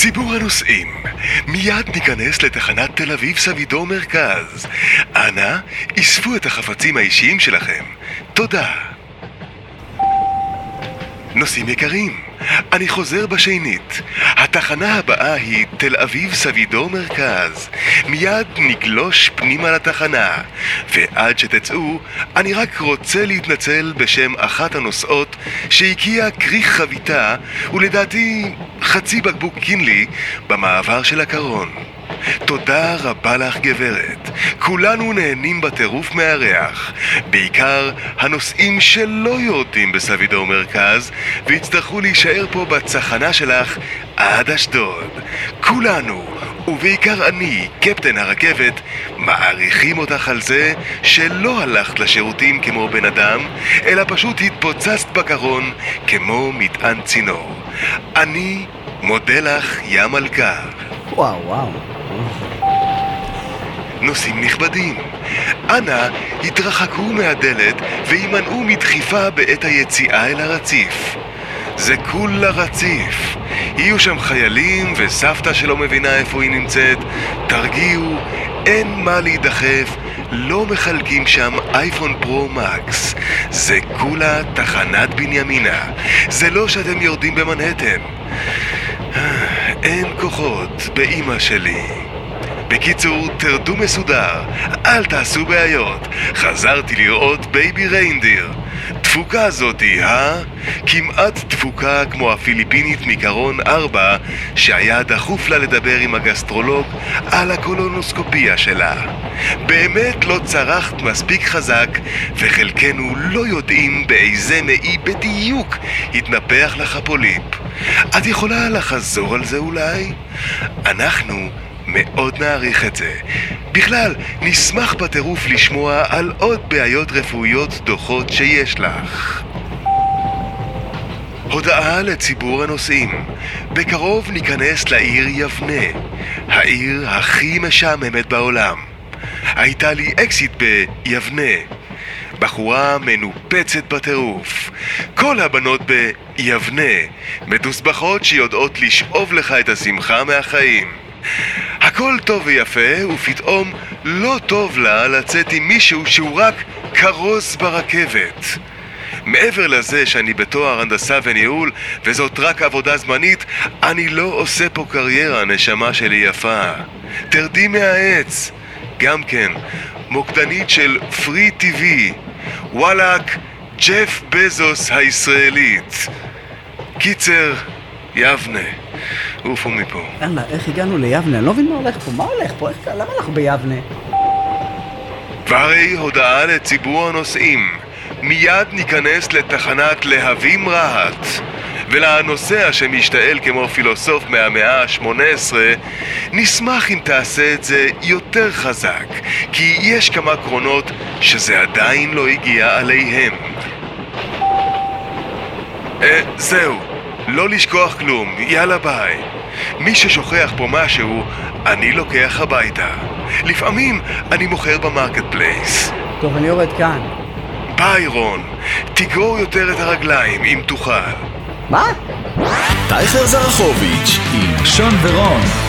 ציבור הנוסעים, מיד ניכנס לתחנת תל אביב סבידור מרכז. אנא, אספו את החפצים האישיים שלכם. תודה. נוסעים יקרים, אני חוזר בשנית. התחנה הבאה היא תל אביב סבידור מרכז. מיד נגלוש פנימה לתחנה. ועד שתצאו, אני רק רוצה להתנצל בשם אחת הנוסעות שהגיעה כריך חביתה ולדעתי חצי בקבוק קינלי במעבר של הקרון. תודה רבה לך גברת. כולנו נהנים בטירוף מהריח, בעיקר הנוסעים שלא יורדים בסבידור מרכז ויצטרכו להישאר פה בצחנה שלך עד אשדוד. כולנו, ובעיקר אני, קפטן הרכבת, מעריכים אותך על זה שלא הלכת לשירותים כמו בן אדם, אלא פשוט התפוצצת בקרון כמו מטען צינור. אני מודה לך, יא מלכה. וואו. נוסעים נכבדים, אנא התרחקו מהדלת וימנעו מדחיפה בעת היציאה אל הרציף. זה כולה רציף. יהיו שם חיילים וסבתא שלא מבינה איפה היא נמצאת. תרגיעו, אין מה להידחף, לא מחלקים שם אייפון פרו מקס. זה כולה תחנת בנימינה. זה לא שאתם יורדים במנהטן. אין כוחות באמא שלי. בקיצור, תרדו מסודר, אל תעשו בעיות. חזרתי לראות בייבי ריינדיר. דפוקה זאתי, כמעט דפוקה כמו הפיליפינית מקרון 4 שהיה דחוף לה לדבר עם הגסטרולוג על הקולונוסקופיה שלה. באמת לא צרחת מספיק חזק, וחלקנו לא יודעים באיזה מעי בדיוק התנפח לך פוליפ. את יכולה לחזור על זה אולי? אנחנו מאוד נעריך את זה. בכלל, נשמח בטירוף לשמוע על עוד בעיות רפואיות דוחות שיש לך. הודעה לציבור הנוסעים. בקרוב ניכנס לעיר יבנה, העיר הכי משעממת בעולם. הייתה לי אקסיט ביבנה. בחורה מנופצת בטירוף. כל הבנות ביבנה מדוסבכות שיודעות לשאוב לך את השמחה מהחיים. הכל טוב ויפה, ופתאום לא טוב לה לצאת עם מישהו שהוא רק קרוס ברכבת. מעבר לזה שאני בתואר הנדסה וניהול וזאת רק עבודה זמנית, אני לא עושה פה קריירה, נשמה שלי יפה. תרדי מהעץ. גם כן, מוקדנית של פרי טיווי. וואלק, ג'ף בזוס הישראלית. קיצר, יבנה. עופו מפה. יאללה, איך הגענו ליבנה? אני לא מבין מה הולך פה. מה הולך פה? למה אנחנו ביבנה? והרי הודעה לציבור הנוסעים. מיד ניכנס לתחנת להבים רהט. ולנוסע שמשתעל כמו פילוסוף מהמאה ה-18, נשמח אם תעשה את זה יותר חזק, כי יש כמה קרונות שזה עדיין לא הגיע עליהם. זהו, לא לשכוח כלום, יאללה ביי. מי ששוכח פה משהו, אני לוקח הביתה. לפעמים אני מוכר במרקט פלייס. טוב, אני יורד כאן. ביי רון, תגרור יותר את הרגליים אם תוכל. מה? טייכר זרחוביץ' עם שון ורון.